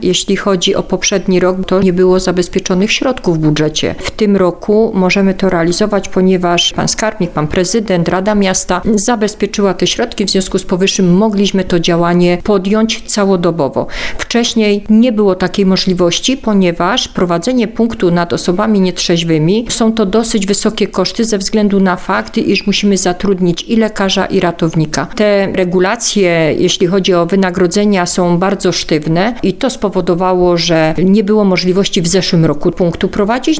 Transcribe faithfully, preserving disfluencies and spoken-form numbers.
Jeśli chodzi o poprzedni rok, to nie było zabezpieczonych środków w budżecie. W tym roku możemy to realizować, ponieważ pan skarbnik, pan prezydent, Rada Miasta zabezpieczyła te środki, w związku z powyższym mogliśmy to działanie podjąć całodobowo. Wcześniej nie było takiej możliwości, ponieważ prowadzenie punktu nad osobami nietrzeźwymi są to dosyć wysokie koszty ze względu na fakt, iż musimy zatrudnić i lekarza, i ratownika. Te regulacje, jeśli chodzi o wynagrodzenia, są bardzo sztywne i to spowodowało, że nie było możliwości w zeszłym roku punktu prowadzić.